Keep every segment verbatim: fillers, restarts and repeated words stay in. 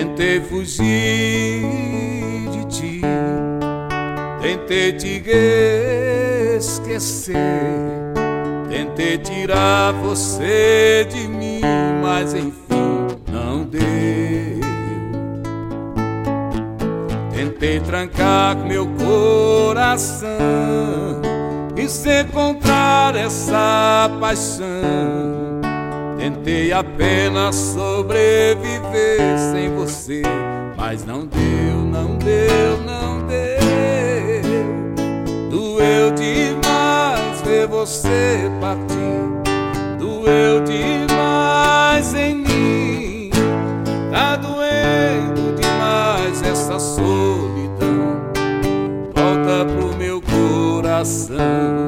Tentei fugir de ti, tentei te esquecer, tentei tirar você de mim, mas enfim não deu. Tentei trancar meu coração e se encontrar essa paixão. Tentei apenas sobreviver sem você, mas não deu, não deu, não deu. Doeu demais ver você partir, doeu demais em mim. Tá doendo demais essa solidão, volta pro meu coração.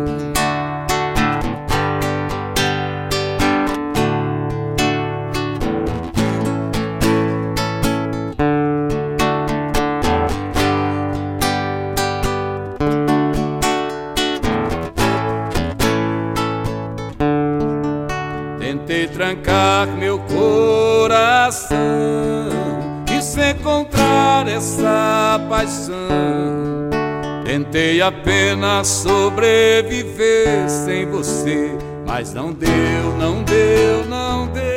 Tentei trancar meu coração e se encontrar essa paixão. Tentei apenas sobreviver sem você, mas não deu, não deu, não deu.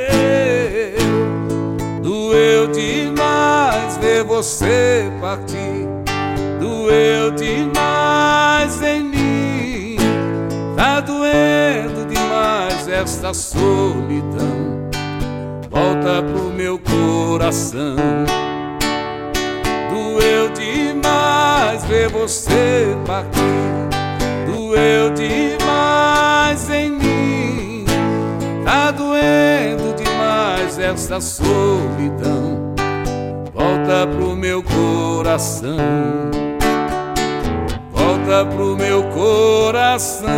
Doeu demais ver você partir, doeu demais em mim. Tá doendo demais esta solidão, volta pro meu coração. Doeu demais ver você partir, doeu demais em mim. Tá doendo demais esta solidão, volta pro meu coração. Volta pro meu coração,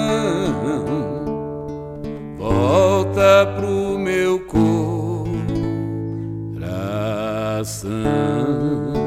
volta pro meu coração.